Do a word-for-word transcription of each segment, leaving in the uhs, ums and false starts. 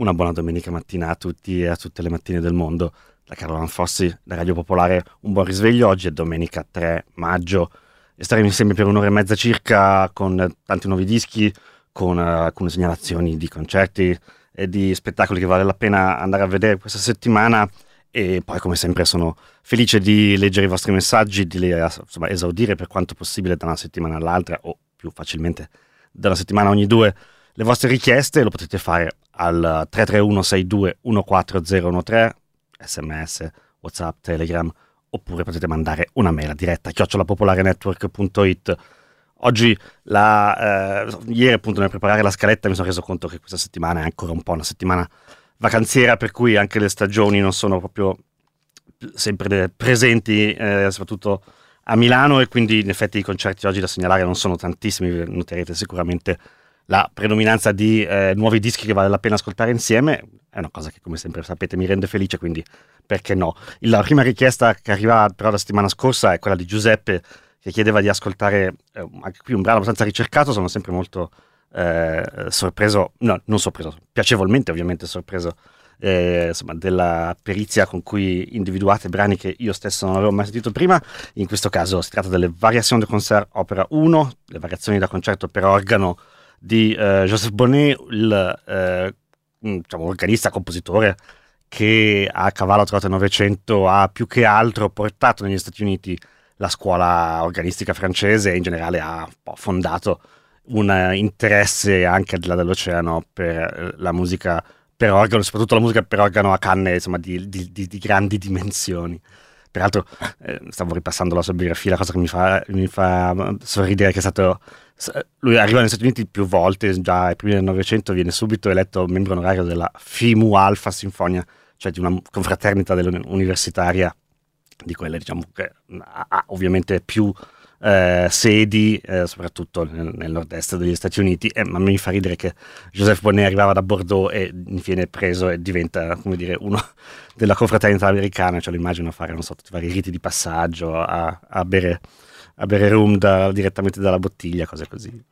Una buona domenica mattina a tutti e a tutte le mattine del mondo. Da Carlo Lanfossi, da Radio Popolare, un buon risveglio. Oggi è domenica tre maggio e staremo insieme per un'ora e mezza circa con tanti nuovi dischi, con uh, alcune segnalazioni di concerti e di spettacoli che vale la pena andare a vedere questa settimana. E poi, come sempre, sono felice di leggere i vostri messaggi, di le, insomma, esaudire per quanto possibile da una settimana all'altra, o più facilmente da una settimana ogni due, le vostre richieste. Lo potete fare al tre tre uno sei due uno quattro zero uno tre, sms, whatsapp, telegram, oppure potete mandare una mail a diretta chiocciolapopolarenetwork punto it. Oggi, la, eh, ieri appunto nel preparare la scaletta mi sono reso conto che questa settimana è ancora un po' una settimana vacanziera, per cui anche le stagioni non sono proprio sempre presenti, eh, soprattutto a Milano, e quindi in effetti i concerti oggi da segnalare non sono tantissimi. Noterete sicuramente la predominanza di eh, nuovi dischi che vale la pena ascoltare insieme. È una cosa che, come sempre sapete, mi rende felice, quindi perché no. La prima richiesta che arriva però la settimana scorsa è quella di Giuseppe, che chiedeva di ascoltare eh, anche qui un brano abbastanza ricercato. Sono sempre molto eh, sorpreso, no, non sorpreso, piacevolmente ovviamente sorpreso eh, insomma, della perizia con cui individuate brani che io stesso non avevo mai sentito prima. In questo caso si tratta delle Variations de Concert Opera uno, le variazioni da concerto per organo di eh, Joseph Bonnet, il eh, diciamo, organista, compositore che a cavallo tra l'Ottocento e il Novecento ha più che altro portato negli Stati Uniti la scuola organistica francese e in generale ha fondato un interesse anche al di là dell'oceano per la musica per organo, soprattutto la musica per organo a canne, insomma, di, di, di, di grandi dimensioni. Peraltro eh, stavo ripassando la sua biografia, la cosa che mi fa, mi fa sorridere che è stato... Lui arriva negli Stati Uniti più volte, già ai primi del Novecento viene subito eletto membro onorario della Phi Mu Alpha Sinfonia, cioè di una confraternita universitaria, di quelle, diciamo, che ha, ha ovviamente più eh, sedi, eh, soprattutto nel, nel nord-est degli Stati Uniti. Eh, ma mi fa ridere che Joseph Bonnet arrivava da Bordeaux e viene preso e diventa, come dire, uno della confraternita americana. Cioè lo immagino fare, non so, tutti i vari riti di passaggio, a, a bere a bere rum da, direttamente dalla bottiglia, cose così.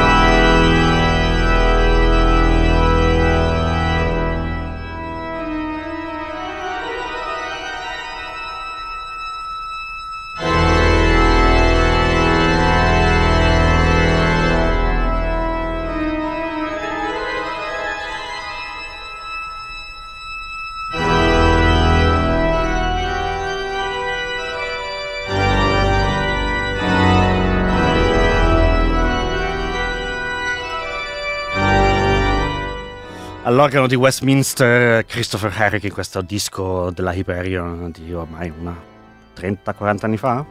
All'organo di Westminster Christopher Herrick in questo disco della Hyperion di ormai una trenta quaranta anni fa.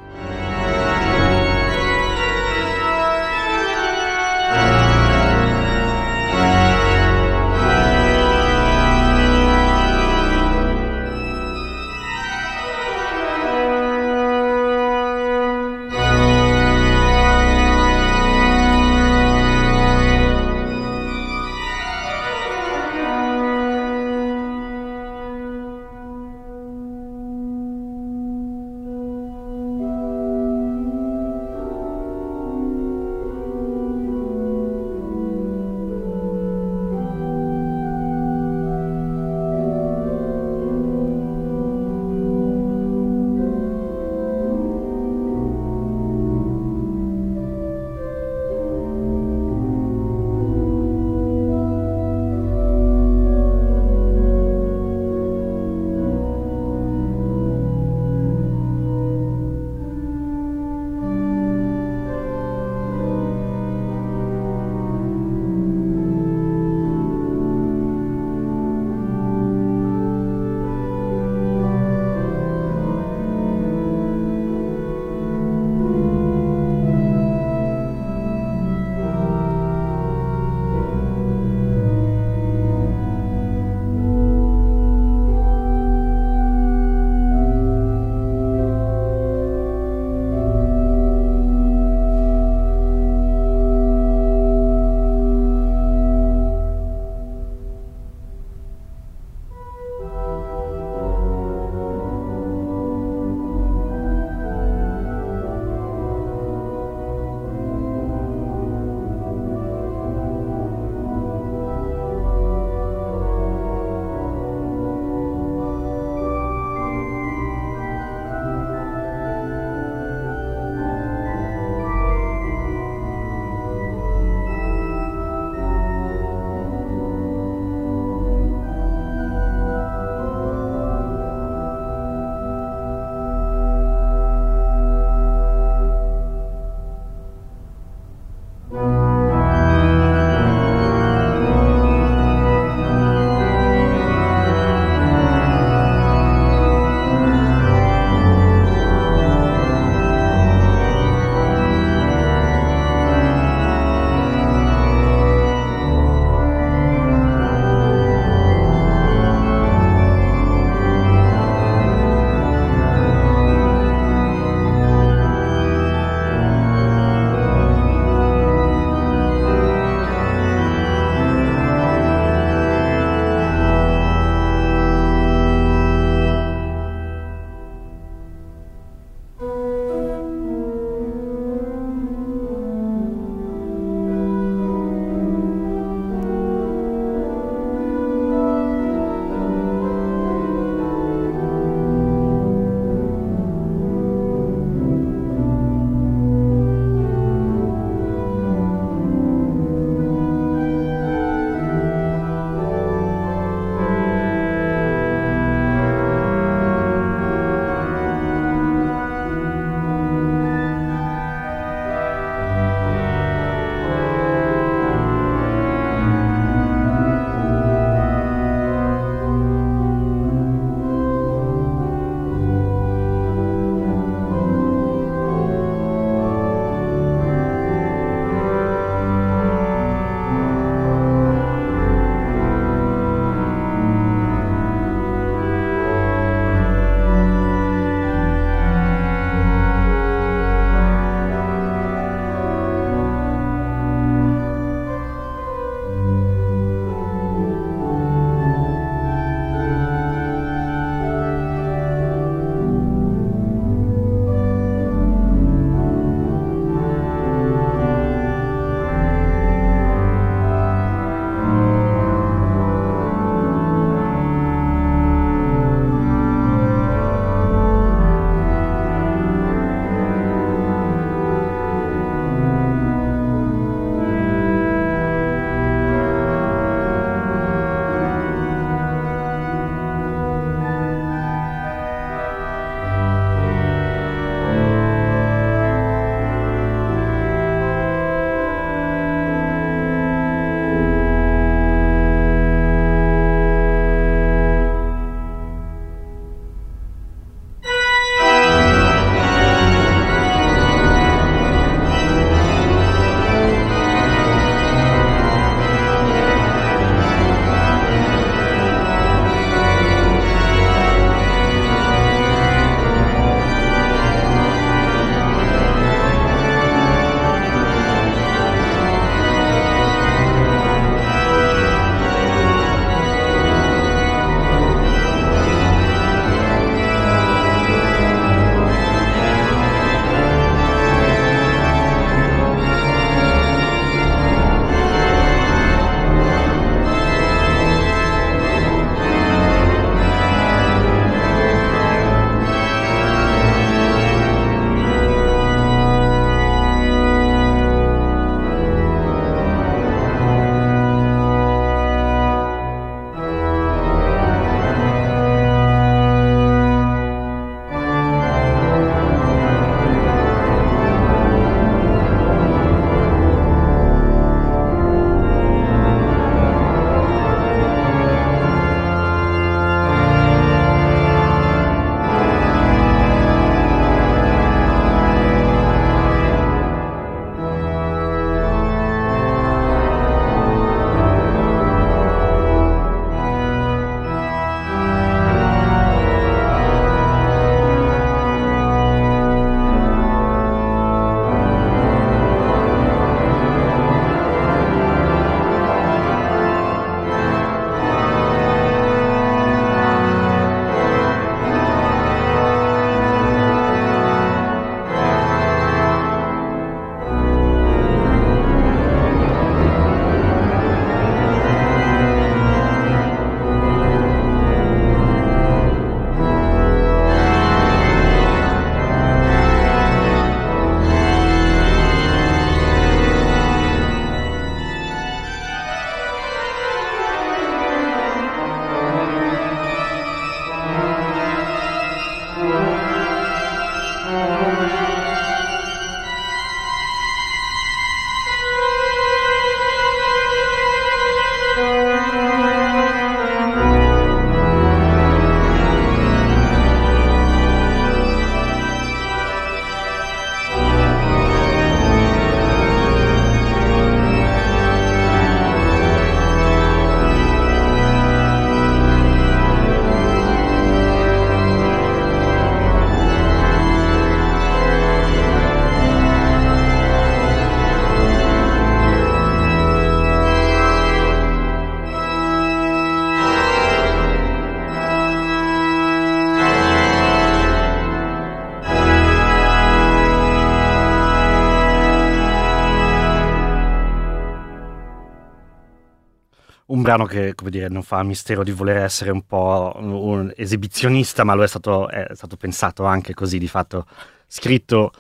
un brano che, come dire, non fa mistero di voler essere un po' un, un esibizionista, ma lo è stato, è stato pensato anche così, di fatto scritto,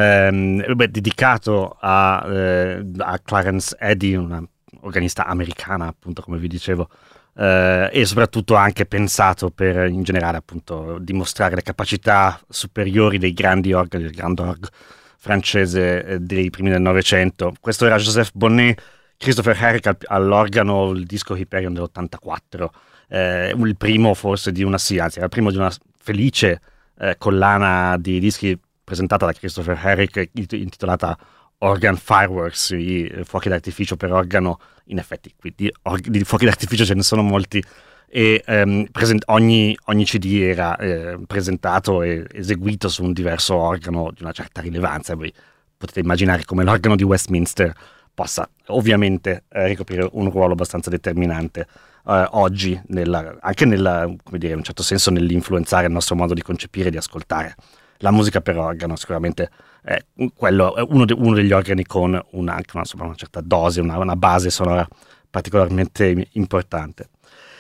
ehm, beh, dedicato a, eh, a Clarence Eddy, una organista americana, appunto, come vi dicevo, eh, e soprattutto anche pensato per, in generale, appunto, dimostrare le capacità superiori dei grandi organi, del Grand Orgue francese eh, dei primi del Novecento. Questo era Joseph Bonnet, Christopher Herrick all'organo, il disco Hyperion dell'ottantaquattro, eh, il primo forse di una, sì, anzi, era il primo di una felice eh, collana di dischi presentata da Christopher Herrick, intitolata Organ Fireworks, i fuochi d'artificio per organo. In effetti qui di, di fuochi d'artificio ce ne sono molti, e ehm, present- ogni, ogni C D era eh, presentato e eseguito su un diverso organo di una certa rilevanza. Voi potete immaginare come l'organo di Westminster possa ovviamente eh, ricoprire un ruolo abbastanza determinante eh, oggi, nella, anche nella, come dire, in un certo senso nell'influenzare il nostro modo di concepire e di ascoltare la musica per organo. Sicuramente è, quello è uno, de, uno degli organi con una, anche una, insomma, una certa dose, una, una base sonora particolarmente importante.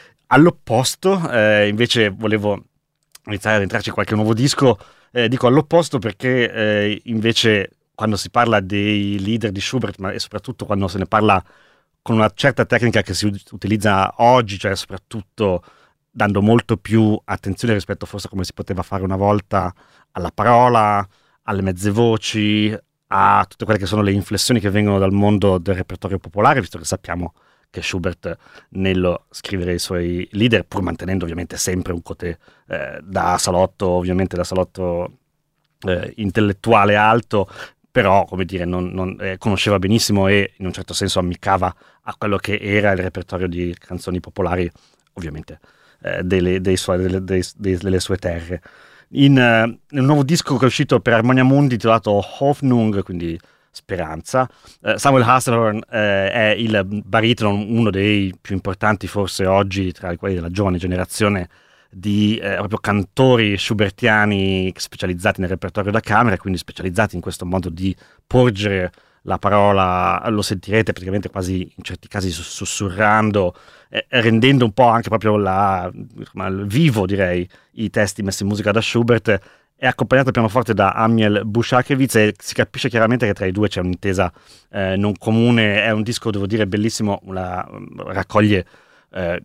All'opposto, eh, invece, volevo iniziare ad entrarci in qualche nuovo disco. Eh, dico all'opposto perché eh, invece quando si parla dei leader di Schubert, ma e soprattutto quando se ne parla con una certa tecnica che si utilizza oggi, cioè soprattutto dando molto più attenzione rispetto forse a come si poteva fare una volta alla parola, alle mezze voci, a tutte quelle che sono le inflessioni che vengono dal mondo del repertorio popolare, visto che sappiamo che Schubert, nello scrivere i suoi leader, pur mantenendo ovviamente sempre un côté eh, da salotto, ovviamente da salotto eh, intellettuale alto, però, come dire, non, non, eh, conosceva benissimo e in un certo senso ammiccava a quello che era il repertorio di canzoni popolari, ovviamente, eh, delle, dei suoi, delle, dei, delle sue terre. In uh, un nuovo disco che è uscito per Harmonia Mundi, intitolato Hoffnung, quindi speranza, uh, Samuel Hasselhorn uh, è il baritono, uno dei più importanti forse oggi tra quelli della giovane generazione di eh, proprio cantori schubertiani specializzati nel repertorio da camera, quindi specializzati in questo modo di porgere la parola, lo sentirete praticamente quasi in certi casi sussurrando, eh, rendendo un po' anche proprio la, insomma, il vivo, direi, i testi messi in musica da Schubert. È accompagnato al pianoforte da Amiel Bushakevitz e si capisce chiaramente che tra i due c'è un'intesa eh, non comune. È un disco, devo dire, bellissimo, una, raccoglie eh,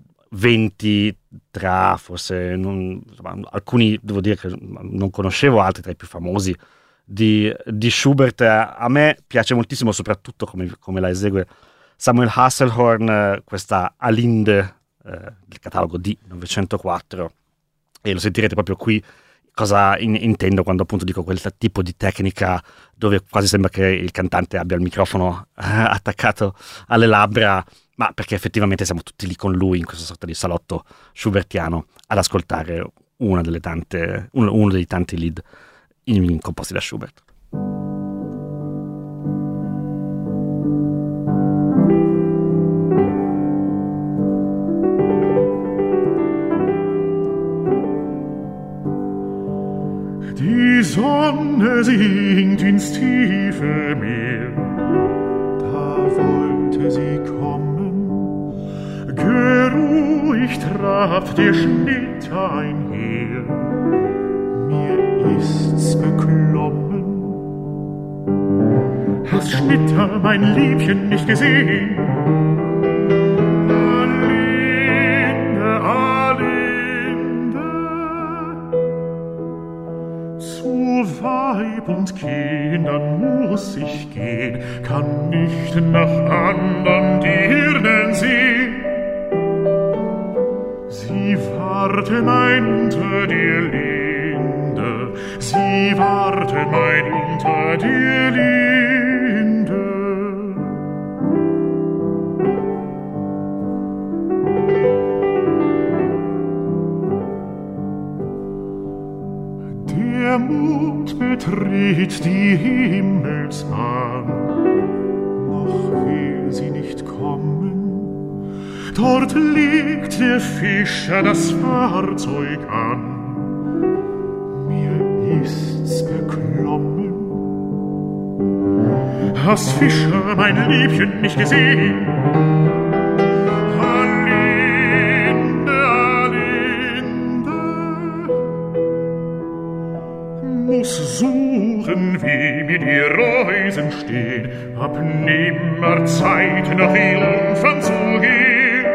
venti tra forse non, insomma, alcuni devo dire che non conoscevo, altri tra i più famosi di, di Schubert. A me piace moltissimo soprattutto come, come la esegue Samuel Hasselhorn, questa Alinde eh, del catalogo D novecentoquattro, e lo sentirete proprio qui cosa in, intendo quando appunto dico quel tipo di tecnica dove quasi sembra che il cantante abbia il microfono eh, attaccato alle labbra, ma perché effettivamente siamo tutti lì con lui in questa sorta di salotto schubertiano ad ascoltare una delle tante, uno, uno dei tanti lead in, in composti da Schubert. Die Sonne sinkt ins tiefe Meer, da wollte sie kommen, geruhig trabt der Schnitt einher, mir ist's beklommen. Hast Schnitter mein Liebchen nicht gesehen? Alinde, Alinde, zu Weib und Kindern muss ich gehen, kann nicht nach andern Dirnen sehen. Sie warte mein unter der Linde, sie warte mein unter der Linde. Der Mond betritt die Himmelsbahn, noch will sie nicht kommen. Dort legt der Fischer das Fahrzeug an, mir ist's beklommen. Hast Fischer mein Liebchen nicht gesehen? Alinde, suchen, wie mir die Reusen stehen, hab nimmer Zeit, nach Jungfern zu gehen.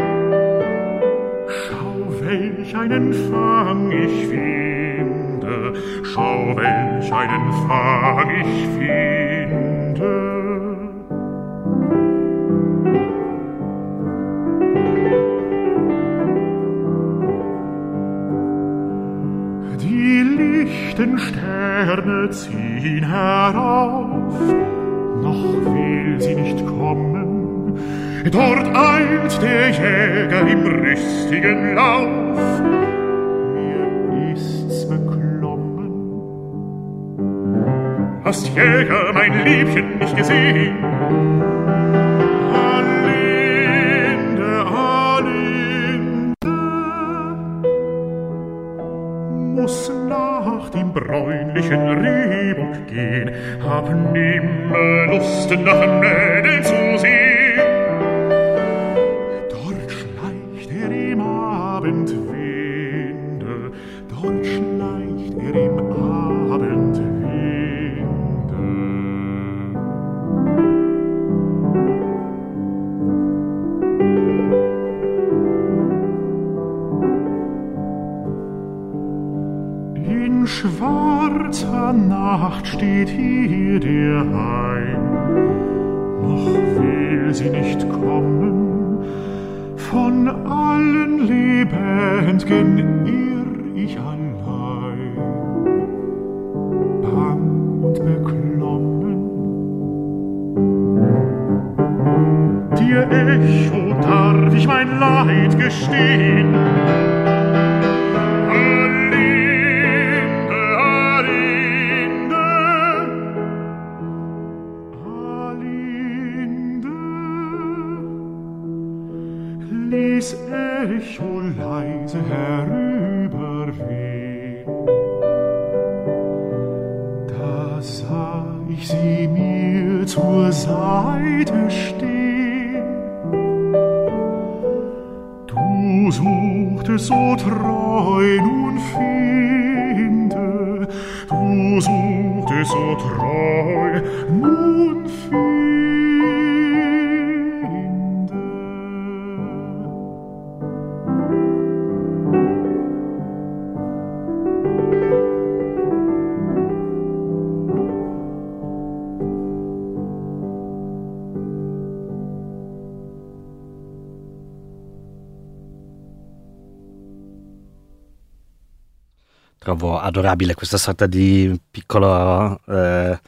Schau, welch einen Fang ich finde, schau, welch einen Fang ich finde. Die lichten Sterne ziehen herauf, noch will sie nicht kommen. Dort eilt der Jäger im rüstigen Lauf. Mir ist's beklommen. Hast Jäger mein Liebchen nicht gesehen? Alinde, Alinde, muss nach dem bräunlichen Rehbock gehen, hab nimmer Lust nach Mädeln zu sehen. Dort schleicht er im Abendwinde, dort schleicht er im Abendwinde. In schwarzer Nacht steht hier der Hain, noch will sie nicht kommen. Von allen Lebenden irr ich allein, bang und beklommen. Dir, Echo, darf ich mein Leid gestehen. Ließ Echo leise herüberwehen. Da sah ich sie mir zur Seite stehen. Du suchtest so treu, nun finde. Du suchtest so treu, nun finde. Trovo adorabile questa sorta di piccolo eh,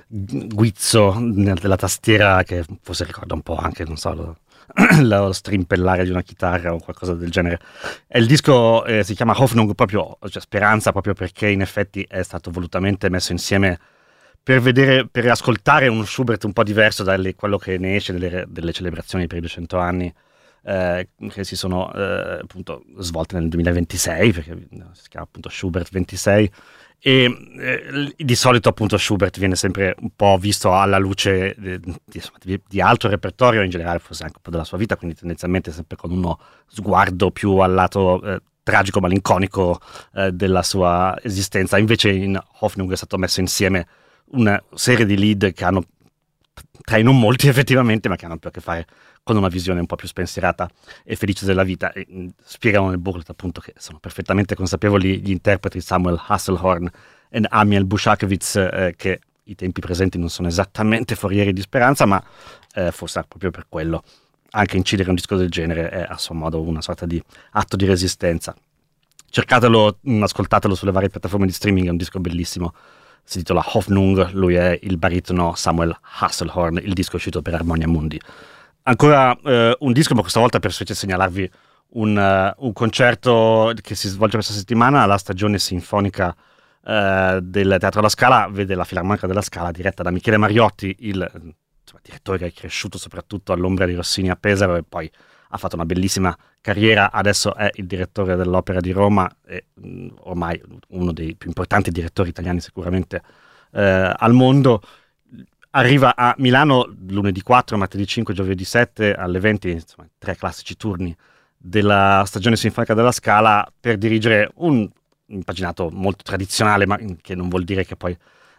guizzo della tastiera che forse ricorda un po' anche, non so, lo, lo strimpellare di una chitarra o qualcosa del genere. E il disco eh, si chiama Hoffnung, proprio, cioè speranza, proprio perché in effetti è stato volutamente messo insieme per vedere, per ascoltare uno Schubert un po' diverso da quello che ne esce delle, delle celebrazioni per i duecento anni. Eh, che si sono eh, appunto svolte nel duemilaventisei, perché si chiama appunto Schubert ventisei, e eh, di solito appunto Schubert viene sempre un po' visto alla luce di, di, di altro repertorio, in generale forse anche un po' della sua vita, quindi tendenzialmente sempre con uno sguardo più al lato eh, tragico, malinconico eh, della sua esistenza. Invece in Hoffnung è stato messo insieme una serie di lead che hanno, tra i non molti effettivamente, ma che hanno più a che fare con una visione un po' più spensierata e felice della vita, e mh, spiegano nel booklet appunto che sono perfettamente consapevoli gli interpreti Samuel Hasselhorn e Amiel Bushakewicz eh, che i tempi presenti non sono esattamente forieri di speranza, ma eh, forse proprio per quello anche incidere un disco del genere è a suo modo una sorta di atto di resistenza. Cercatelo, mh, ascoltatelo sulle varie piattaforme di streaming, è un disco bellissimo, si intitola Hoffnung, lui è il baritono Samuel Hasselhorn, il disco è uscito per Harmonia Mundi. Ancora eh, un disco, ma questa volta per segnalarvi un, uh, un concerto che si svolge questa settimana alla stagione sinfonica uh, del Teatro alla Scala, vede la Filarmonica della Scala diretta da Michele Mariotti, il insomma, direttore che è cresciuto soprattutto all'ombra di Rossini a Pesaro e poi ha fatto una bellissima carriera, adesso è il direttore dell'Opera di Roma e mh, ormai uno dei più importanti direttori italiani sicuramente eh, al mondo. Arriva a Milano lunedì quattro, martedì cinque, giovedì sette alle venti, insomma, tre classici turni della stagione sinfonica della Scala per dirigere un impaginato molto tradizionale, ma che non vuol dire che poi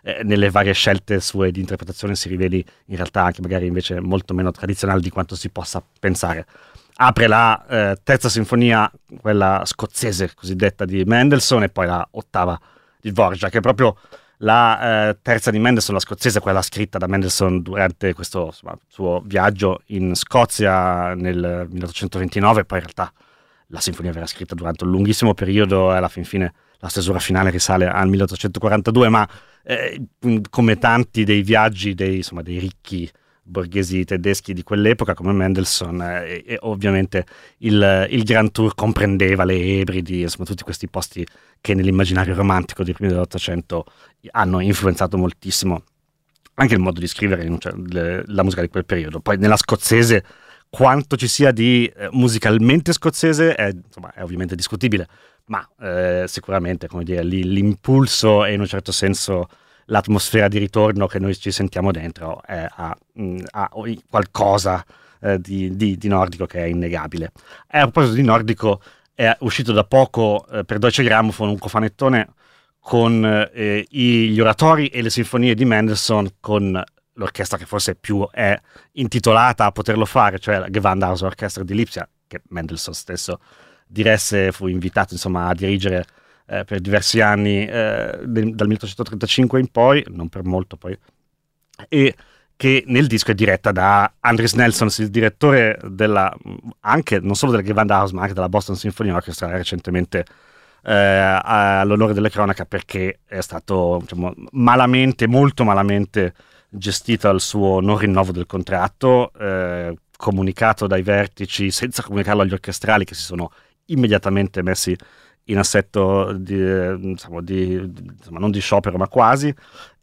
eh, nelle varie scelte sue di interpretazione si riveli in realtà anche magari invece molto meno tradizionale di quanto si possa pensare. Apre la eh, terza sinfonia, quella scozzese cosiddetta di Mendelssohn, e poi la ottava di Dvorak, che è proprio la eh, terza di Mendelssohn, la scozzese, quella scritta da Mendelssohn durante questo insomma, suo viaggio in Scozia nel milleottocentoventinove. Poi in realtà la sinfonia verrà scritta durante un lunghissimo periodo e alla fin fine la stesura finale risale al milleottocentoquarantadue, ma eh, come tanti dei viaggi dei, insomma, dei ricchi borghesi tedeschi di quell'epoca come Mendelssohn, eh, e ovviamente il, il Grand Tour comprendeva le Ebridi, insomma tutti questi posti che nell'immaginario romantico dei primi dell'Ottocento hanno influenzato moltissimo anche il modo di scrivere cioè, le, la musica di quel periodo. Poi nella scozzese quanto ci sia di eh, musicalmente scozzese è, insomma, è ovviamente discutibile, ma eh, sicuramente come dire, lì, l'impulso e in un certo senso l'atmosfera di ritorno che noi ci sentiamo dentro è, ha, mh, ha qualcosa eh, di, di, di nordico che è innegabile. E a proposito di nordico, è uscito da poco eh, per Deutsche Grammophon un cofanettone con eh, gli oratori e le sinfonie di Mendelssohn con l'orchestra che forse più è intitolata a poterlo fare, cioè la Gewandhaus Orchestra di Lipsia, che Mendelssohn stesso diresse, fu invitato insomma a dirigere Eh, per diversi anni eh, del, dal milleottocentotrentacinque in poi, non per molto poi, e che nel disco è diretta da Andris Nelsons, il direttore della, anche non solo della Gewandhaus ma anche della Boston Symphony Orchestra, recentemente eh, all'onore della cronaca perché è stato diciamo, malamente, molto malamente gestito il suo non rinnovo del contratto, eh, comunicato dai vertici senza comunicarlo agli orchestrali che si sono immediatamente messi in assetto di, insomma, di, insomma, non di sciopero ma quasi,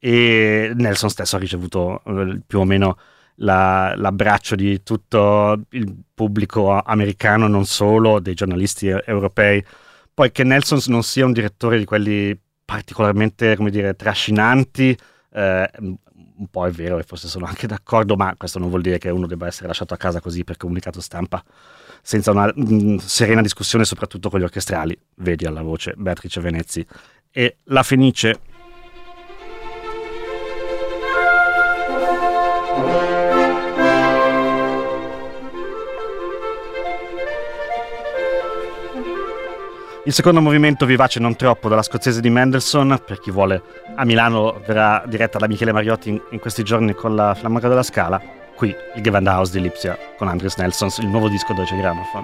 e Nelson stesso ha ricevuto eh, più o meno la, l'abbraccio di tutto il pubblico americano, non solo, dei giornalisti europei. Poi che Nelson non sia un direttore di quelli particolarmente, come dire, trascinanti, eh, un po' è vero e forse sono anche d'accordo, ma questo non vuol dire che uno debba essere lasciato a casa così per comunicato stampa senza una mh, serena discussione soprattutto con gli orchestrali. Vedi alla voce Beatrice Venezzi e La Fenice. Il secondo movimento, vivace non troppo, dalla scozzese di Mendelssohn. Per chi vuole, a Milano verrà diretta da Michele Mariotti in, in questi giorni con la Filarmonica della Scala. Qui il Gewandhaus di Lipsia con Andris Nelsons, il nuovo disco Deutsche Grammophon.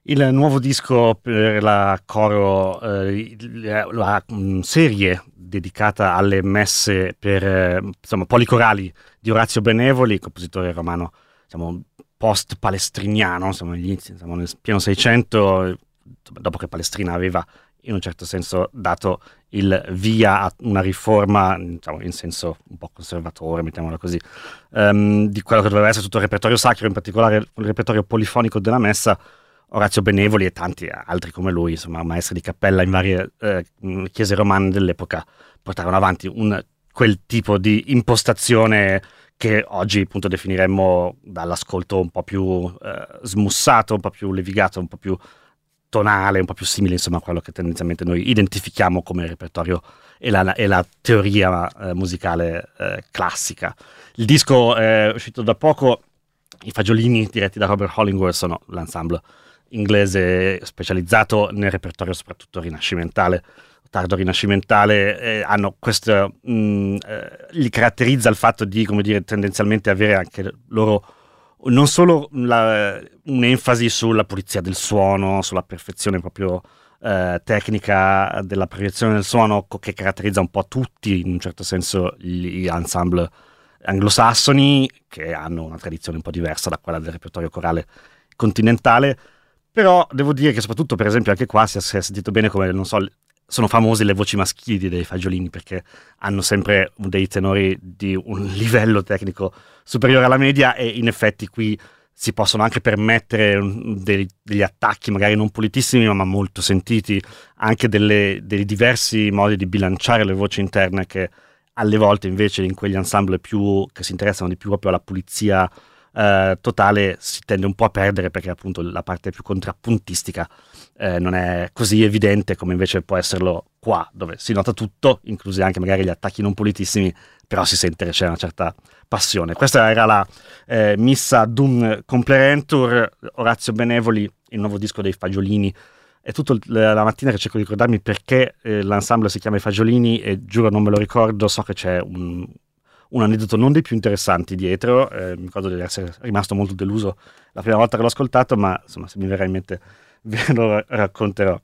Il nuovo disco per la coro, eh, la um, serie dedicata alle messe per eh, insomma, policorali di Orazio Benevoli, compositore romano diciamo, post-palestriniano, insomma, gli inizi, siamo nel pieno Seicento, dopo che Palestrina aveva in un certo senso dato il via a una riforma, diciamo, in senso un po' conservatore, mettiamola così, um, di quello che doveva essere tutto il repertorio sacro, in particolare il repertorio polifonico della messa. Orazio Benevoli e tanti altri come lui, insomma, maestri di cappella in varie eh, chiese romane dell'epoca, portarono avanti un, quel tipo di impostazione che oggi appunto definiremmo dall'ascolto un po' più eh, smussato, un po' più levigato, un po' più tonale, un po' più simile insomma a quello che tendenzialmente noi identifichiamo come repertorio e la, e la teoria eh, musicale eh, classica. Il disco è uscito da poco, i fagiolini diretti da Robert Hollingworth sono l'ensemble inglese specializzato nel repertorio soprattutto rinascimentale, tardo rinascimentale, eh, hanno questo, mh, eh, li caratterizza il fatto di, come dire, tendenzialmente avere anche loro non solo la, un'enfasi sulla pulizia del suono, sulla perfezione proprio eh, tecnica della proiezione del suono che caratterizza un po' tutti, in un certo senso, gli ensemble anglosassoni, che hanno una tradizione un po' diversa da quella del repertorio corale continentale. Però devo dire che soprattutto, per esempio, anche qua si è, si è sentito bene come, non so, sono famose le voci maschili dei fagiolini, perché hanno sempre dei tenori di un livello tecnico superiore alla media, e in effetti qui si possono anche permettere dei, degli attacchi magari non pulitissimi ma molto sentiti, anche delle, dei diversi modi di bilanciare le voci interne che alle volte invece in quegli ensemble più che si interessano di più proprio alla pulizia Uh, totale si tende un po' a perdere, perché appunto la parte più contrappuntistica eh, non è così evidente come invece può esserlo qua, dove si nota tutto, inclusi anche magari gli attacchi non pulitissimi, però si sente che c'è una certa passione. Questa era la eh, Missa Dum Complerentur, Orazio Benevoli, il nuovo disco dei Fagiolini. È tutta la mattina che cerco di ricordarmi perché eh, l'ensemble si chiama I Fagiolini, e giuro non me lo ricordo. So che c'è un un aneddoto non dei più interessanti dietro, eh, mi ricordo di essere rimasto molto deluso la prima volta che l'ho ascoltato, ma insomma se mi verrà in mente ve lo racconterò.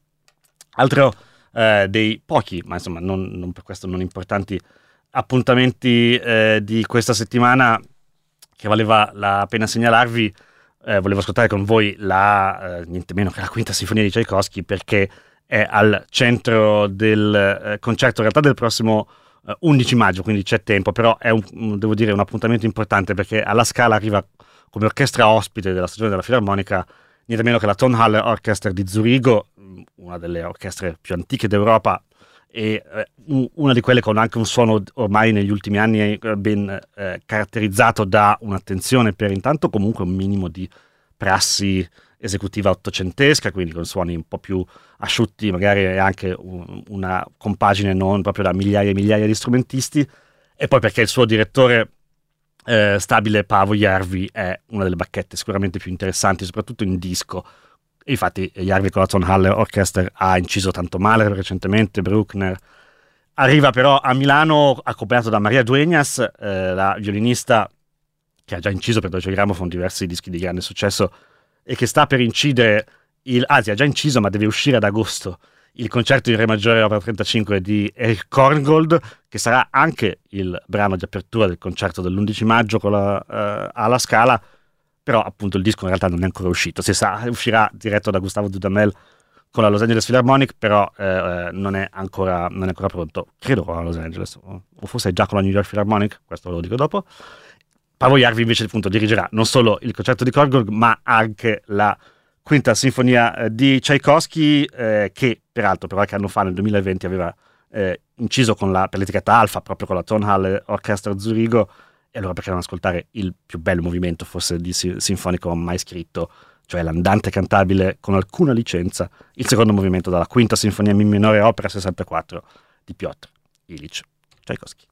Altro eh, dei pochi, ma insomma non, non per questo non importanti appuntamenti eh, di questa settimana che valeva la pena segnalarvi, eh, volevo ascoltare con voi la eh, niente meno che la Quinta Sinfonia di Tchaikovsky, perché è al centro del eh, concerto in realtà del prossimo Uh, undici maggio, quindi c'è tempo, però è un, devo dire un appuntamento importante, perché alla Scala arriva come orchestra ospite della stagione della Filarmonica niente meno che la Tonhalle Orchester di Zurigo, una delle orchestre più antiche d'Europa e eh, una di quelle con anche un suono ormai negli ultimi anni eh, ben eh, caratterizzato da un'attenzione per intanto comunque un minimo di prassi esecutiva ottocentesca, quindi con suoni un po' più asciutti, magari anche un, una compagine non proprio da migliaia e migliaia di strumentisti, e poi perché il suo direttore eh, stabile Paavo Järvi è una delle bacchette sicuramente più interessanti, soprattutto in disco. E infatti Järvi con la Tonhalle Orchester ha inciso tanto male recentemente, Bruckner. Arriva però a Milano accompagnato da Maria Dueñas, eh, la violinista che ha già inciso per Deutsche Grammophon diversi dischi di grande successo e che sta per incidere, il, anzi ha già inciso ma deve uscire ad agosto, il concerto in Re maggiore opera trentacinque di Erich Korngold, che sarà anche il brano di apertura del concerto dell'undici maggio con la, uh, alla Scala, però appunto il disco in realtà non è ancora uscito, si sa, uscirà diretto da Gustavo Dudamel con la Los Angeles Philharmonic, però eh, non, è ancora, non è ancora pronto, credo con la Los Angeles, o forse è già con la New York Philharmonic, questo ve lo dico dopo. Paavo Järvi invece appunto dirigerà non solo il concerto di Korngold ma anche la Quinta Sinfonia di Tchaikovsky, eh, che peraltro però qualche anno fa nel duemilaventi aveva eh, inciso con la, per l'etichetta Alfa proprio con la Tonhalle Orchestra Zurigo, e allora perché non ascoltare il più bello movimento forse di si- sinfonico mai scritto, cioè l'andante cantabile con alcuna licenza, il secondo movimento dalla Quinta Sinfonia Mi minore opera sessantaquattro di Piotr Ilyich Tchaikovsky.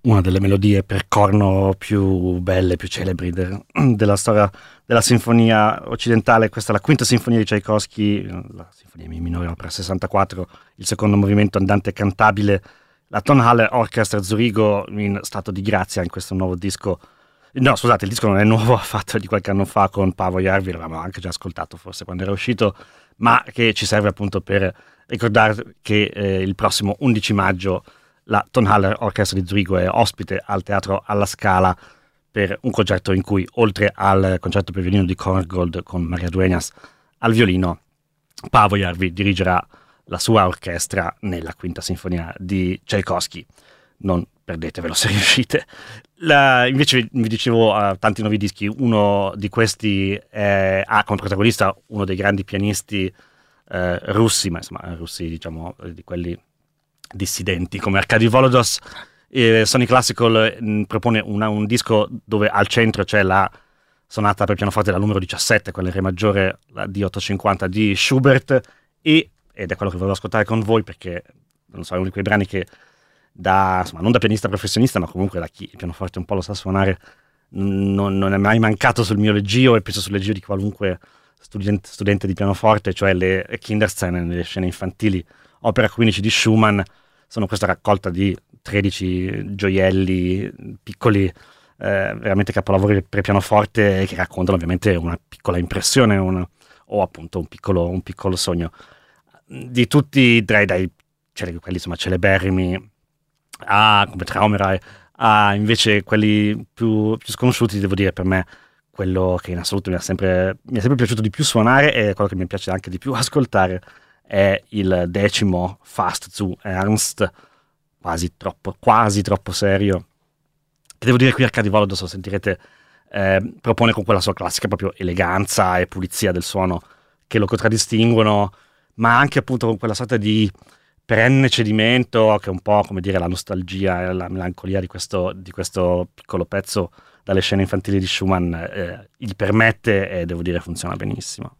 una delle melodie per corno più belle, più celebri de- della storia della sinfonia occidentale. Questa è la quinta sinfonia di Tchaikovsky, la sinfonia Mi minore opera sessantaquattro, il secondo movimento andante cantabile, la Tonhalle Orchestra Zurigo in stato di grazia in questo nuovo disco. No, scusate, il disco non è nuovo, fatto di qualche anno fa con Paavo Järvi, l'avevamo anche già ascoltato forse quando era uscito, ma che ci serve appunto per ricordare che eh, il prossimo undici maggio la Tonhalle Orchestra di Zurigo è ospite al Teatro alla Scala per un concerto in cui, oltre al concerto per violino di Korngold con Maria Dueñas al violino, Paavo Järvi dirigerà la sua orchestra nella quinta sinfonia di Tchaikovsky. Non perdetevelo se riuscite. La, invece vi dicevo uh, tanti nuovi dischi. Uno di questi è, ha come protagonista uno dei grandi pianisti uh, russi, ma insomma russi diciamo di quelli dissidenti come Arkady Volodos. eh, Sony Classical mh, propone una, un disco dove al centro c'è la sonata per pianoforte la numero diciassette, quella in re maggiore, la D ottocentocinquanta di Schubert, e, ed è quello che volevo ascoltare con voi perché non so, è uno di quei brani che da, insomma, non da pianista professionista, ma comunque da chi il pianoforte un po' lo sa suonare, non, non è mai mancato sul mio leggio, e penso sul leggio di qualunque studente, studente di pianoforte, cioè le Kinderszenen, le scene infantili, opera quindici di Schumann. Sono questa raccolta di tredici gioielli piccoli, eh, veramente capolavori per pianoforte, che raccontano ovviamente una piccola impressione una, o appunto un piccolo, un piccolo sogno. Di tutti, dai, dai cioè, quelli insomma celeberrimi, a, come Traumerei, a invece quelli più, più sconosciuti, devo dire, per me quello che in assoluto mi, ha sempre, mi è sempre piaciuto di più suonare e quello che mi piace anche di più ascoltare è il decimo Fast zu Ernst, quasi troppo, quasi troppo serio, che devo dire qui Arkady Volodos, lo sentirete, eh, propone con quella sua classica proprio eleganza e pulizia del suono che lo contraddistinguono, ma anche appunto con quella sorta di perenne cedimento che è un po' come dire la nostalgia e la melancolia di questo, di questo piccolo pezzo dalle scene infantili di Schumann eh, gli permette, e devo dire funziona benissimo.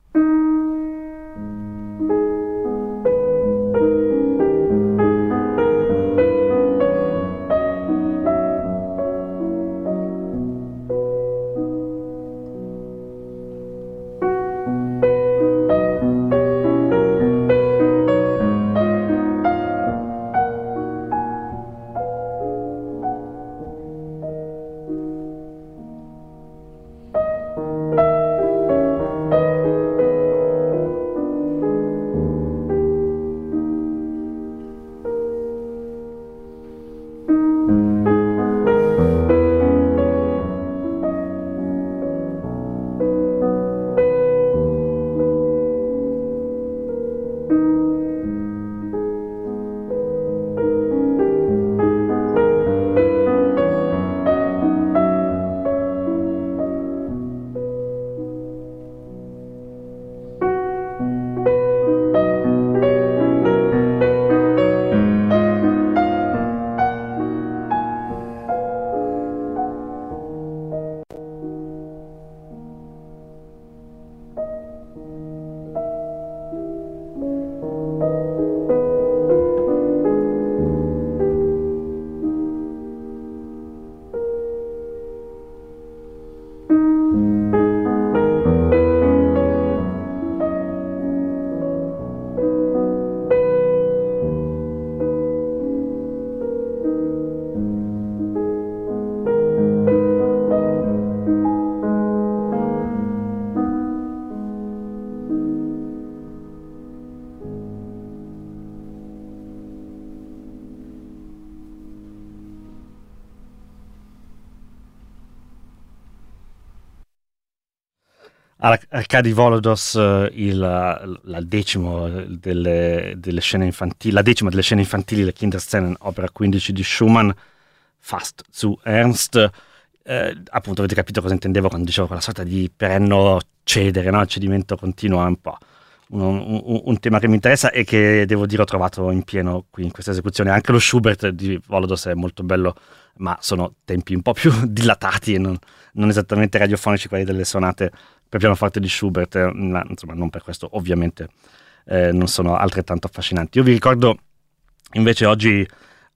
Arkady Volodos, il, la, decimo delle, delle scene infantili, la decima delle scene infantili delle Kinderszenen, opera quindici di Schumann, Fast zu Ernst. Eh, appunto avete capito cosa intendevo quando dicevo quella sorta di perenno cedere, no? Il cedimento continuo è un po' un, un, un tema che mi interessa e che devo dire ho trovato in pieno qui in questa esecuzione. Anche lo Schubert di Volodos è molto bello, ma sono tempi un po' più dilatati e non, non esattamente radiofonici quelli delle sonate per pianoforte di Schubert, ma, insomma non per questo ovviamente eh, non sono altrettanto affascinanti. Io vi ricordo invece oggi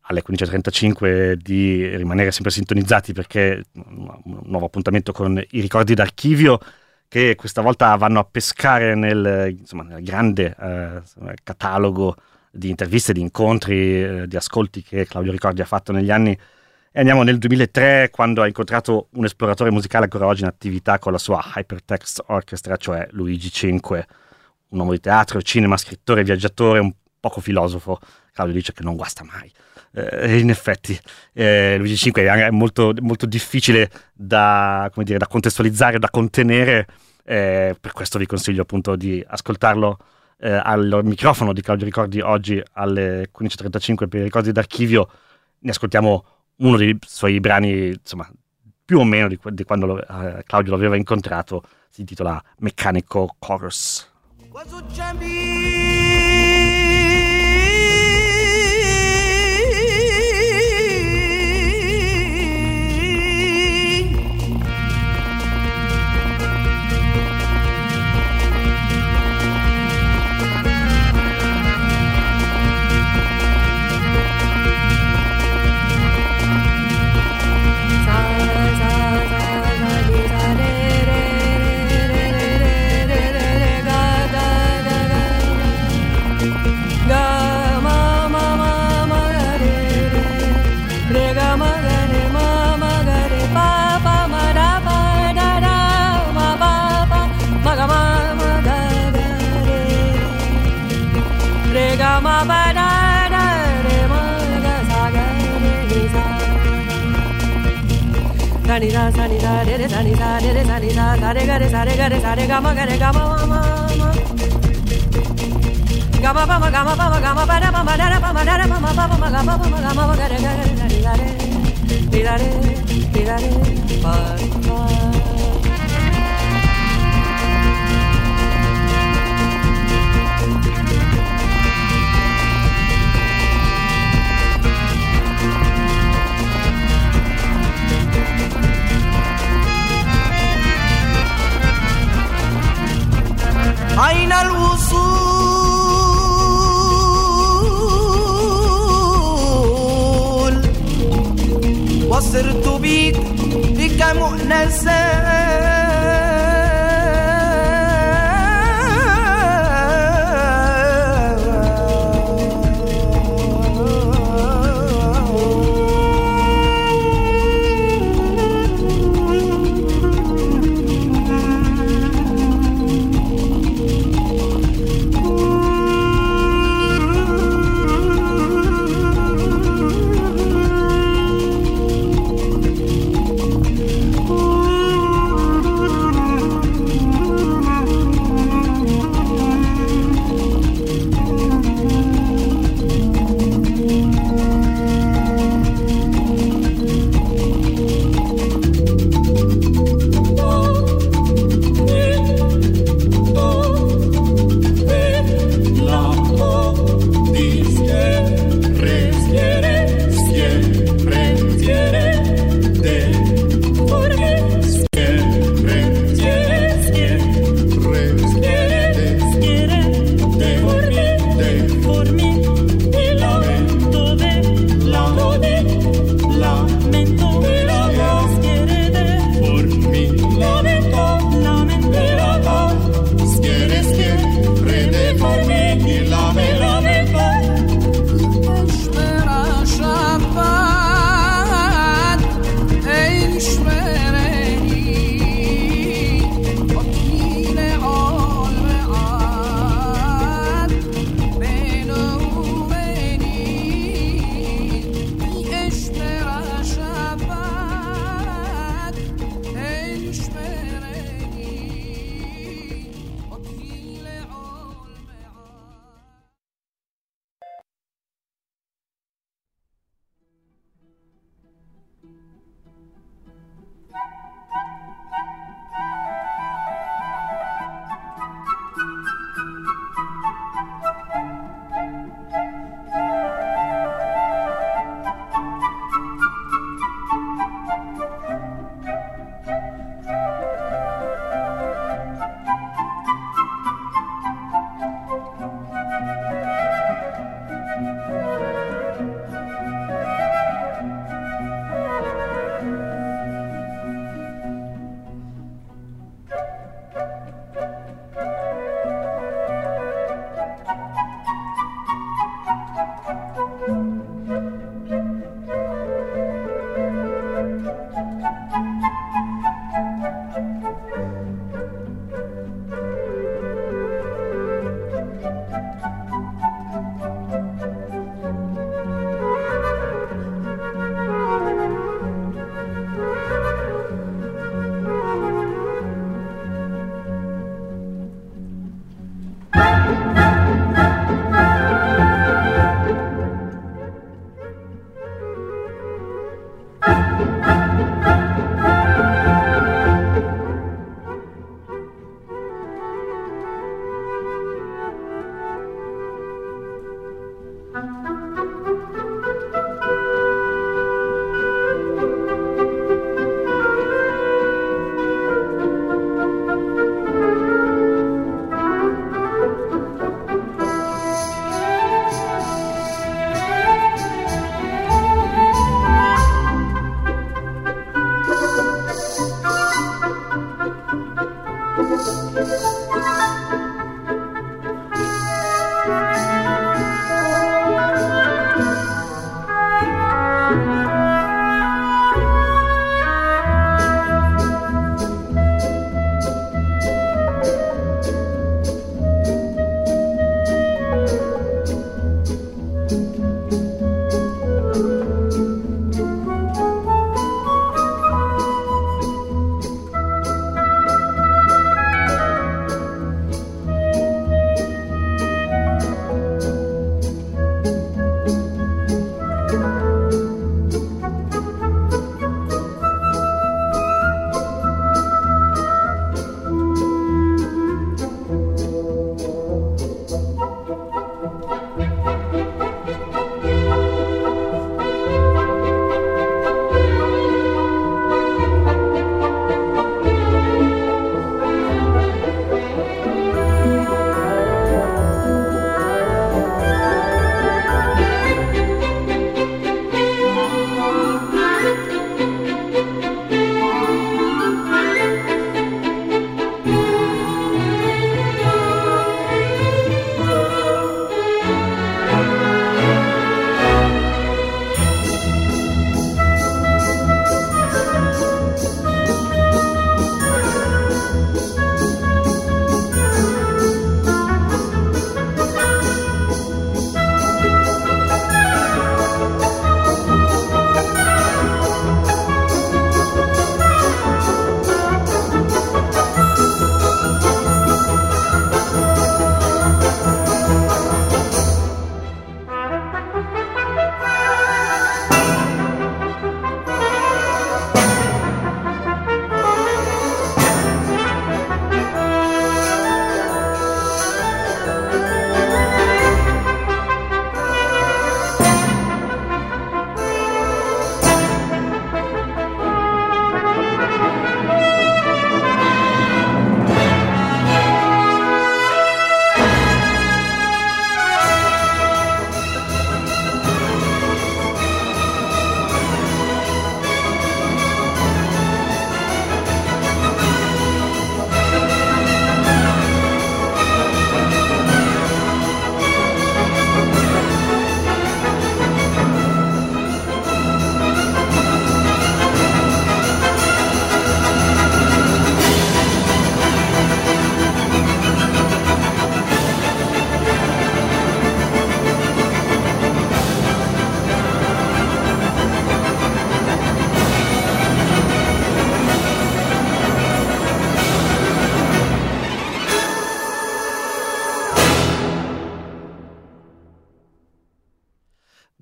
alle quindici e trentacinque di rimanere sempre sintonizzati, perché un nuovo appuntamento con i ricordi d'archivio, che questa volta vanno a pescare nel, insomma, nel grande eh, catalogo di interviste, di incontri, eh, di ascolti che Claudio Ricordi ha fatto negli anni. E andiamo nel duemilatré, quando ha incontrato un esploratore musicale ancora oggi in attività con la sua Hypertext Orchestra, cioè Luigi Cinque, un uomo di teatro, cinema, scrittore, viaggiatore, un poco filosofo. Claudio dice che non guasta mai. Eh, in effetti eh, Luigi Cinque è molto, molto difficile da, come dire, da contestualizzare, da contenere, eh, per questo vi consiglio appunto di ascoltarlo eh, al microfono di Claudio Ricordi oggi alle quindici e trentacinque per i ricordi d'archivio. Ne ascoltiamo uno dei suoi brani, insomma, più o meno di, di quando lo, eh, Claudio l'aveva incontrato. Si intitola Meccanico Chorus. Sanida sanida de sanida de sanida sare gare sare gare sare gama gare gama mama gama pama gama pama gama para pama dara pama dara pama pama gama pama gama gare gare sanida de dare dare pa أين الوصول وصرت بك بك مؤنسا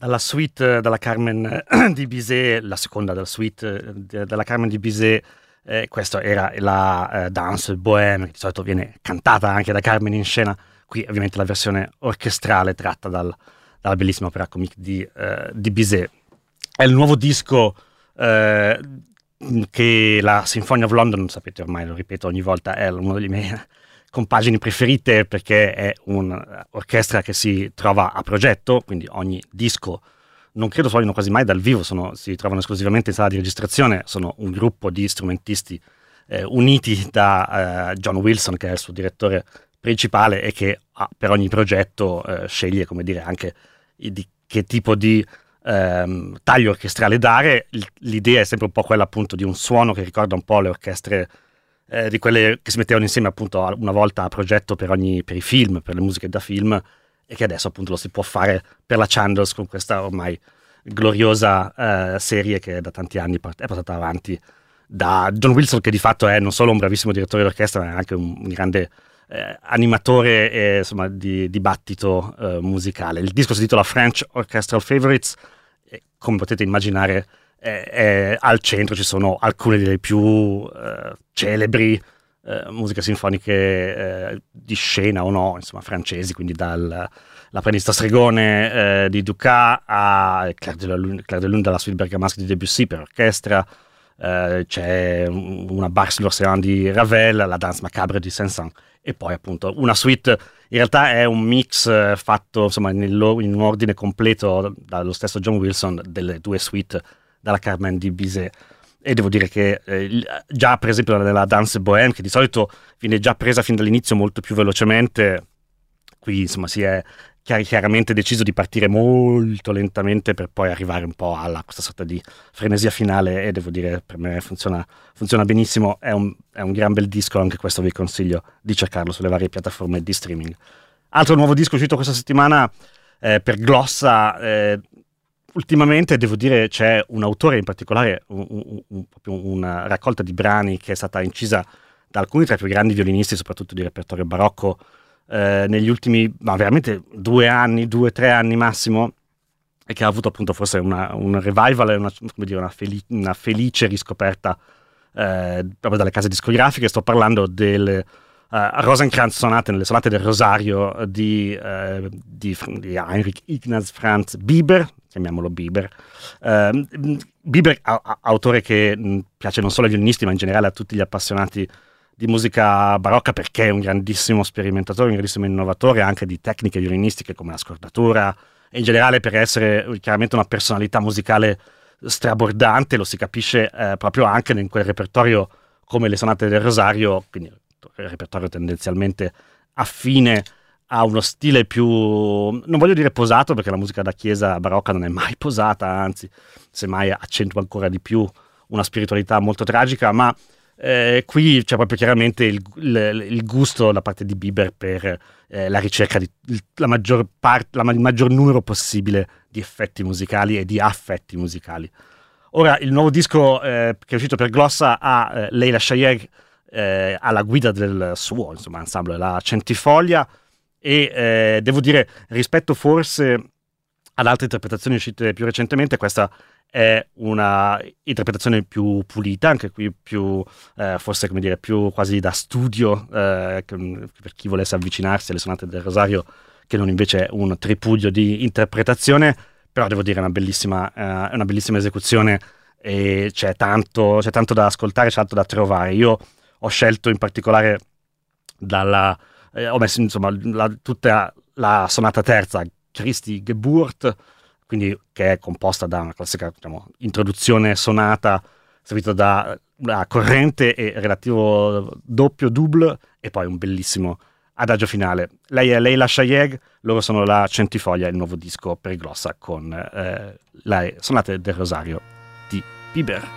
dalla suite della Carmen di Bizet, la seconda della suite della Carmen di Bizet. Eh, questa era la eh, Danse Bohème, che di solito viene cantata anche da Carmen in scena. Qui ovviamente la versione orchestrale tratta dal, dalla bellissima opera comique di, eh, di Bizet. È il nuovo disco eh, che la Symphony of London, sapete ormai, lo ripeto ogni volta, è una delle mie compagini preferite, perché è un'orchestra che si trova a progetto, quindi ogni disco non credo suonino quasi mai dal vivo, sono, si trovano esclusivamente in sala di registrazione, sono un gruppo di strumentisti eh, uniti da eh, John Wilson, che è il suo direttore principale e che ha, per ogni progetto eh, sceglie, come dire, anche di che tipo di ehm, taglio orchestrale dare. L'idea è sempre un po' quella appunto di un suono che ricorda un po' le orchestre eh, di quelle che si mettevano insieme appunto una volta a progetto per, ogni, per i film, per le musiche da film, e che adesso appunto lo si può fare per la Chandos con questa ormai gloriosa eh, serie che da tanti anni è portata avanti da John Wilson, che di fatto è non solo un bravissimo direttore d'orchestra, ma è anche un, un grande eh, animatore e insomma di dibattito eh, musicale. Il disco si intitola French Orchestral Favorites e, come potete immaginare, è, è, al centro ci sono alcune delle più eh, celebri Uh, musiche sinfoniche uh, di scena o no, insomma francesi, quindi dal L'Apprendista Stregone uh, di Dukas a Clair de Lune, Clair de Lune dalla Suite bergamasca di Debussy per orchestra, uh, c'è una Barque l'Océan di Ravel, la Danse Macabre di Saint-Saëns, e poi appunto una suite. In realtà è un mix uh, fatto insomma in, in un ordine completo dallo stesso John Wilson delle due suite dalla Carmen di Bizet. E devo dire che eh, già per esempio nella Danse Bohème, che di solito viene già presa fin dall'inizio molto più velocemente, qui insomma si è chiar- chiaramente deciso di partire molto lentamente per poi arrivare un po' alla questa sorta di frenesia finale, e devo dire per me funziona, funziona benissimo. È un, è un gran bel disco, anche questo vi consiglio di cercarlo sulle varie piattaforme di streaming. Altro nuovo disco uscito questa settimana eh, per Glossa. eh, Ultimamente, devo dire, c'è un autore in particolare, un, un, un, una raccolta di brani che è stata incisa da alcuni tra i più grandi violinisti, soprattutto di repertorio barocco, eh, negli ultimi, ma veramente due anni, due, tre anni massimo, e che ha avuto appunto forse una, un revival e una, come dire, una, felice, una felice riscoperta eh, proprio dalle case discografiche. Sto parlando delle uh, Rosenkranz sonate, nelle sonate del Rosario di, uh, di, di Heinrich Ignaz Franz Bieber, chiamiamolo Bieber. Uh, Bieber, a, a, autore che mh, piace non solo ai violinisti, ma in generale a tutti gli appassionati di musica barocca, perché è un grandissimo sperimentatore, un grandissimo innovatore anche di tecniche violinistiche come la scordatura, e in generale per essere chiaramente una personalità musicale strabordante. Lo si capisce eh, proprio anche in quel repertorio come le sonate del Rosario, quindi il repertorio tendenzialmente affine ha uno stile più, non voglio dire posato, perché la musica da chiesa barocca non è mai posata, anzi semmai accentua ancora di più una spiritualità molto tragica, ma eh, qui c'è proprio chiaramente il, il, il gusto da parte di Bieber per eh, la ricerca di la maggior parte, la, il maggior numero possibile di effetti musicali e di affetti musicali. Ora, il nuovo disco eh, che è uscito per Glossa ha eh, Leila Shayeg eh, alla guida del suo insomma ensemble, la Centifoglia, e eh, devo dire, rispetto forse ad altre interpretazioni uscite più recentemente, questa è una interpretazione più pulita, anche qui più eh, forse come dire più quasi da studio, eh, per chi volesse avvicinarsi alle sonate del Rosario, che non invece un tripudio di interpretazione. Però devo dire è una bellissima, eh, una bellissima esecuzione, e c'è tanto, c'è tanto da ascoltare, c'è tanto da trovare. Io ho scelto in particolare dalla Eh, ho messo insomma la, tutta la sonata terza Christi Geburt, quindi che è composta da una classica, diciamo, introduzione sonata seguita da una corrente e relativo doppio double, e poi un bellissimo adagio finale. Lei è Leila Shayeg, loro sono la Centifoglia, il nuovo disco per Glossa con eh, le sonate del Rosario di Bieber.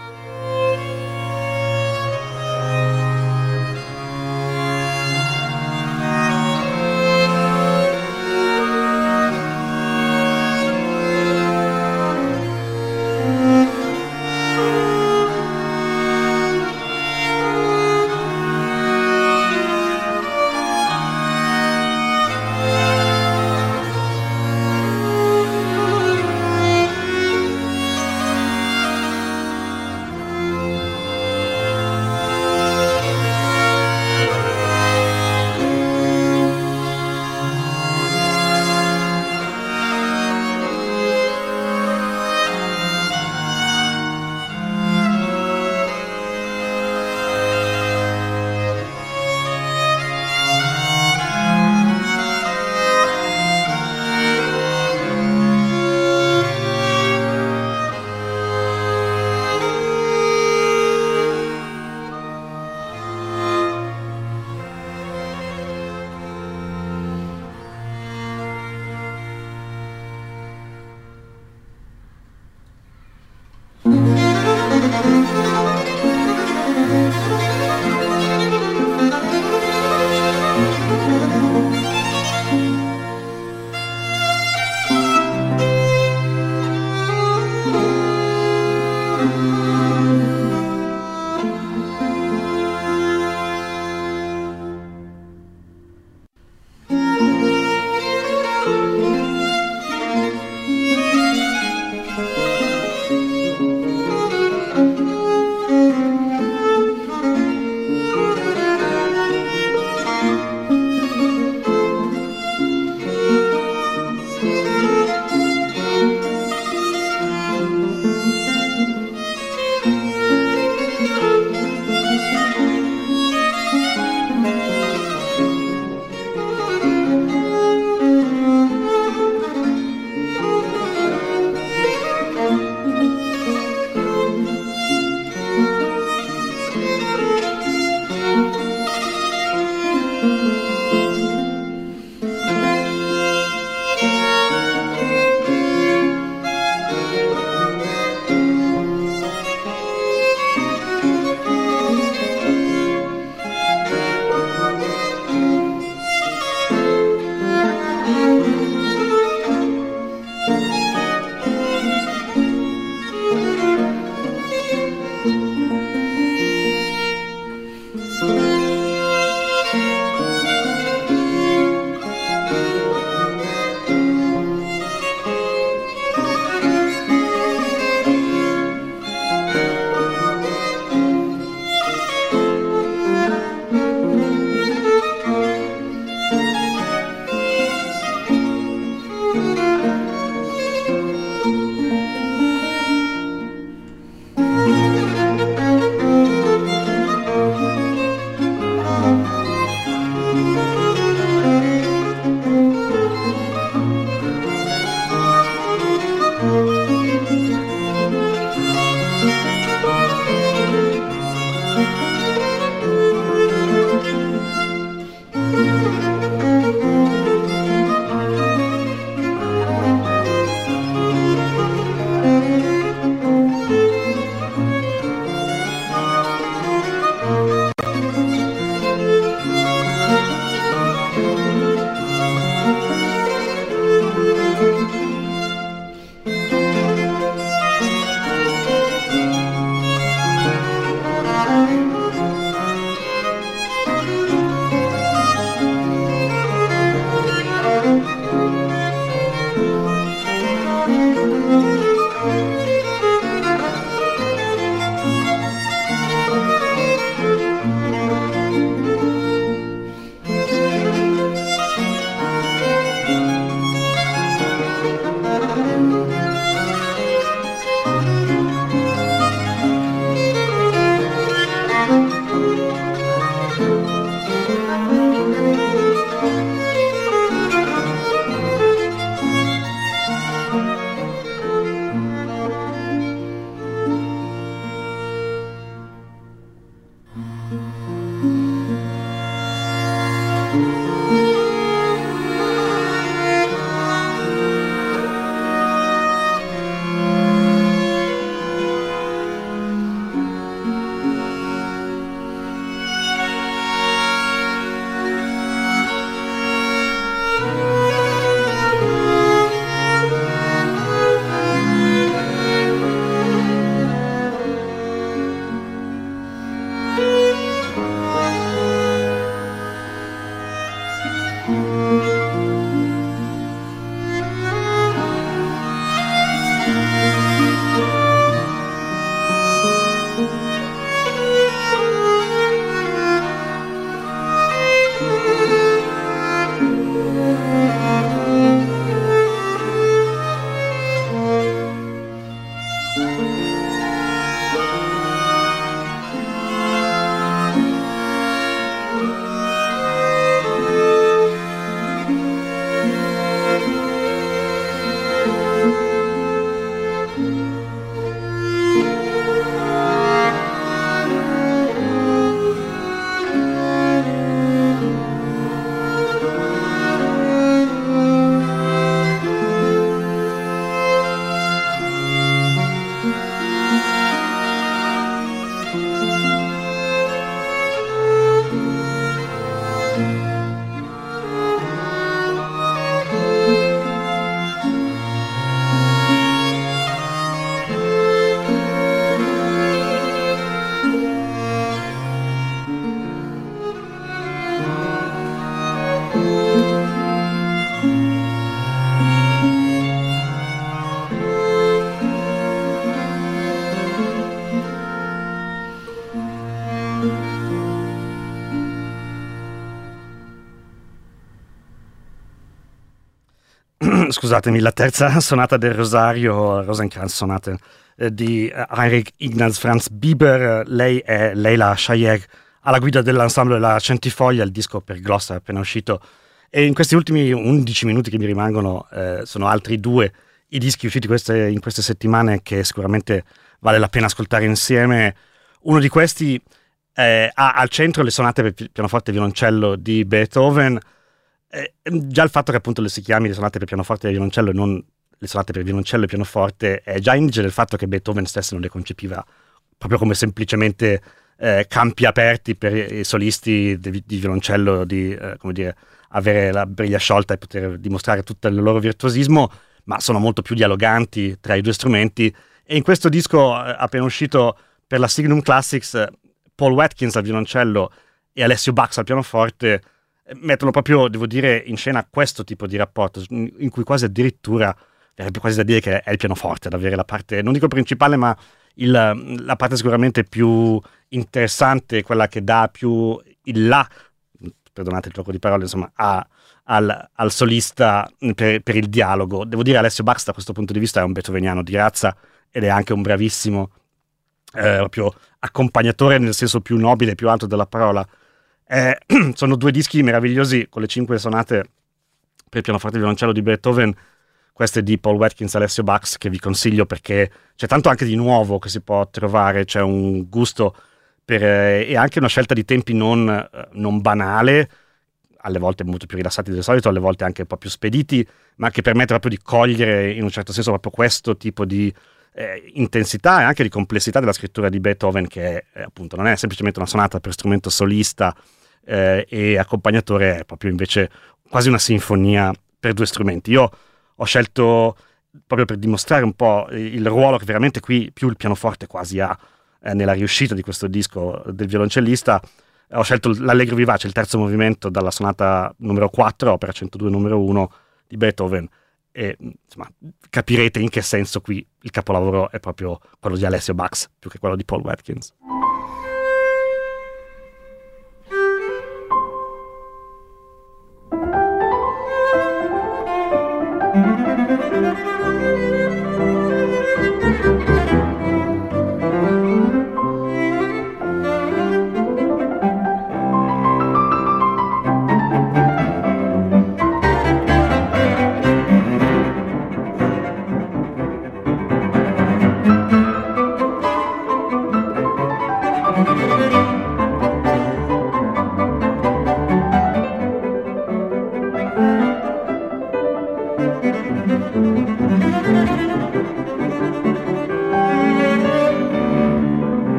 scusatemi, la terza sonata del Rosario, Rosenkranz Sonate, eh, di eh, Heinrich Ignaz Franz Bieber. Lei è Leila Chayer, alla guida dell'ensemble La Centifoglia, il disco per Glossa appena uscito. E in questi ultimi undici minuti che mi rimangono eh, sono altri due i dischi usciti queste, in queste settimane che sicuramente vale la pena ascoltare insieme. Uno di questi eh, ha al centro le sonate per pianoforte e violoncello di Beethoven. Eh, già il fatto che appunto le si chiami le sonate per pianoforte e violoncello e non le sonate per violoncello e pianoforte è già indice del fatto che Beethoven stesso non le concepiva proprio come semplicemente eh, campi aperti per i solisti di, di violoncello di eh, come dire, avere la briglia sciolta e poter dimostrare tutto il loro virtuosismo, ma sono molto più dialoganti tra i due strumenti. E in questo disco eh, appena uscito per la Signum Classics, Paul Watkins al violoncello e Alessio Bax al pianoforte mettono proprio, devo dire, in scena questo tipo di rapporto, in cui quasi addirittura, verrebbe quasi da dire che è il pianoforte ad avere la parte, non dico principale, ma il, la parte sicuramente più interessante, quella che dà più il là, perdonate il gioco di parole, insomma, a, al, al solista per, per il dialogo. Devo dire, Alessio Bax da questo punto di vista è un beethoveniano di razza ed è anche un bravissimo eh, proprio accompagnatore nel senso più nobile e più alto della parola. Eh, sono due dischi meravigliosi con le cinque sonate per pianoforte e violoncello di Beethoven, queste di Paul Watkins e Alessio Bax, che vi consiglio perché c'è tanto anche di nuovo che si può trovare, c'è un gusto per, eh, e anche una scelta di tempi non, eh, non banale, alle volte molto più rilassati del solito, alle volte anche un po' più spediti, ma che permette proprio di cogliere in un certo senso proprio questo tipo di eh, intensità e anche di complessità della scrittura di Beethoven, che eh, appunto non è semplicemente una sonata per strumento solista Eh, e accompagnatore, è proprio invece quasi una sinfonia per due strumenti. Io ho scelto, proprio per dimostrare un po' il ruolo che veramente qui più il pianoforte quasi ha eh, nella riuscita di questo disco del violoncellista, ho scelto l'Allegro vivace, il terzo movimento dalla sonata numero quattro, opera centodue numero uno di Beethoven, e insomma capirete in che senso qui il capolavoro è proprio quello di Alessio Bax più che quello di Paul Watkins.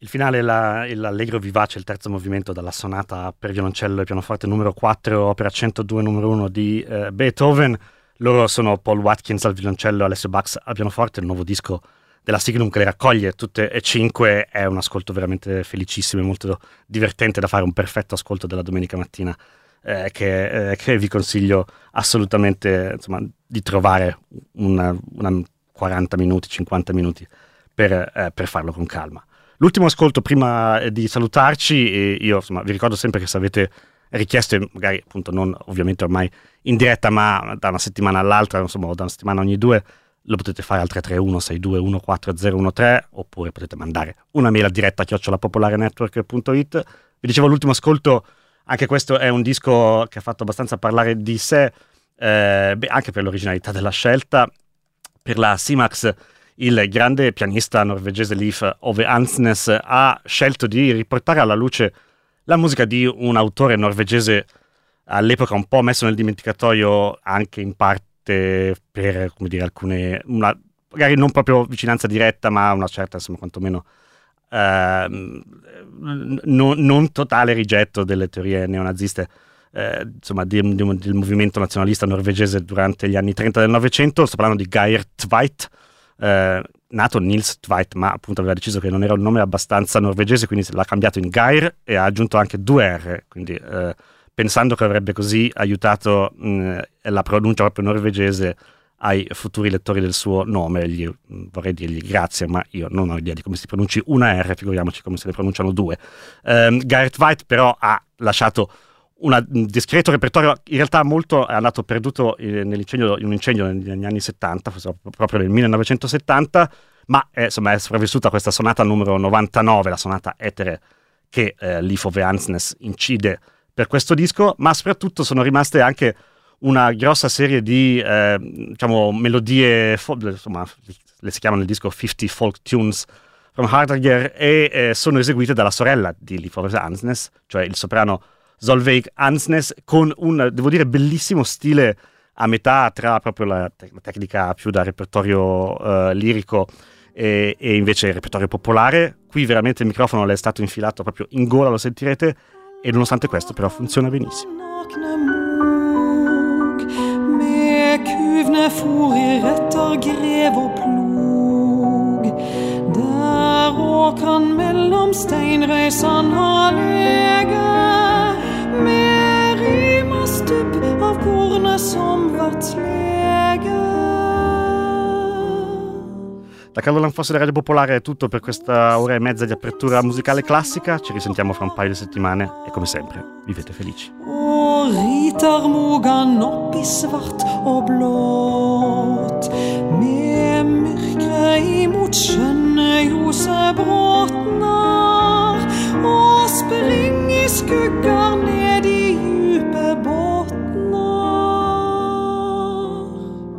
Il finale è la, è l'allegro vivace, il terzo movimento dalla sonata per violoncello e pianoforte numero quattro, opera centodue numero uno di eh, Beethoven. Loro sono Paul Watkins al violoncello e Alessio Bax al pianoforte. Il nuovo disco della Signum che le raccoglie tutte e cinque è un ascolto veramente felicissimo e molto divertente da fare, un perfetto ascolto della domenica mattina eh, che, eh, che vi consiglio assolutamente, insomma, di trovare una, una quaranta minuti, cinquanta minuti per, eh, per farlo con calma. L'ultimo ascolto prima di salutarci, e io insomma vi ricordo sempre che se avete richieste, magari appunto non ovviamente ormai in diretta, ma da una settimana all'altra, insomma, o da una settimana ogni due, lo potete fare al tre tre uno sei due uno quattro zero uno tre, oppure potete mandare una mail a diretta a chiocciolapopolarenetwork punto it. Vi dicevo, l'ultimo ascolto, anche questo è un disco che ha fatto abbastanza parlare di sé, eh, beh, anche per l'originalità della scelta. Per la Simax il grande pianista norvegese Leif Ove Andsnes ha scelto di riportare alla luce la musica di un autore norvegese all'epoca un po' messo nel dimenticatoio, anche in parte per, come dire, alcune, una, magari non proprio vicinanza diretta, ma una certa, insomma, quantomeno eh, non, non totale rigetto delle teorie neonaziste, eh, insomma, di, di, del movimento nazionalista norvegese durante gli anni trenta del Novecento. Sto parlando di Geir Tveit. Eh, nato Nils Tveit, ma appunto aveva deciso che non era un nome abbastanza norvegese, quindi l'ha cambiato in Geir e ha aggiunto anche due R, quindi eh, pensando che avrebbe così aiutato mh, la pronuncia proprio norvegese ai futuri lettori del suo nome. Gli, vorrei dirgli grazie, ma io non ho idea di come si pronunci una R, figuriamoci come se ne pronunciano due. eh, Geir Tveit però ha lasciato un discreto repertorio, in realtà molto è andato perduto nell'incendio, in un incendio negli anni settanta, proprio nel millenovecentosettanta, ma è, insomma, è sopravvissuta questa sonata numero novantanove, la sonata etere che eh, Leif Ove Andsnes incide per questo disco, ma soprattutto sono rimaste anche una grossa serie di eh, diciamo melodie, insomma, le si chiamano nel disco cinquanta folk tunes from Hardanger, e eh, sono eseguite dalla sorella di Leif Ove Andsnes, cioè il soprano Solveig Andsnes, con un, devo dire, bellissimo stile a metà tra proprio la, te- la tecnica più da repertorio uh, lirico e, e invece il repertorio popolare. Qui veramente il microfono le è stato infilato proprio in gola, lo sentirete, e nonostante questo però funziona benissimo. Med rimastupp av kornet som vart slege. Da Carlo Lanfossi della Radio Popolare è tutto per questa ora e mezza di apertura musicale classica. Ci risentiamo fra un paio di settimane e come sempre vivete felici. Og ritar mogan opp i svart og blått, med mørkre imot skjønne ljose bråtnar, og spring i skuggar ned i djupe båtnar.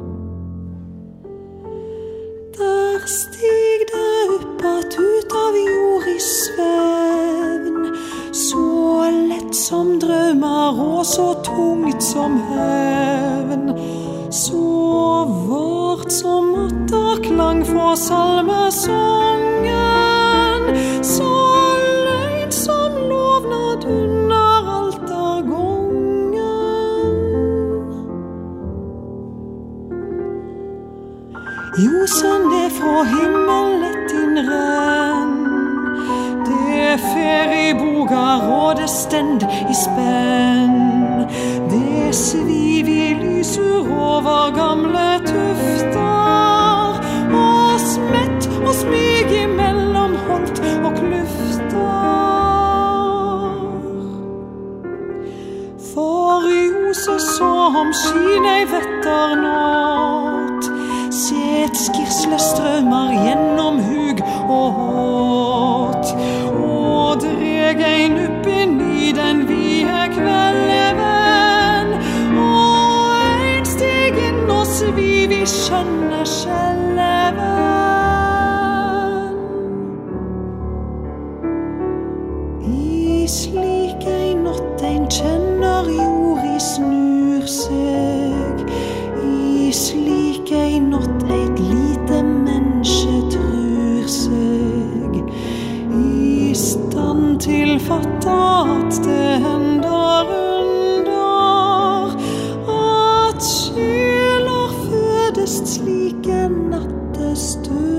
Der stig det upp at ut av jord i svevn, så lett som drømmer og så tungt som hevn, så vart som atterklang fra salmesongen, så løgn som lovnad under altergongen. Ljosen er fra himmelet innrenn, det fer i bogar og det stend i spenn, det sviv i lysur over gamle tuftar, og smett og smyg imellom holt og kluftar. For ljoset som skin ei vetternatt, set skirsle strømmer gjennom hug og håt, og dreg ein upp inn i den vide kvelden, og ein steg inn og sviv i skjønne skjelven. I slik ein natt ein kjenner jorda snur seg, i slik ein natt eit lite menneske trur seg, i fatte at det hender under at sjeler fødes slik en nattestund.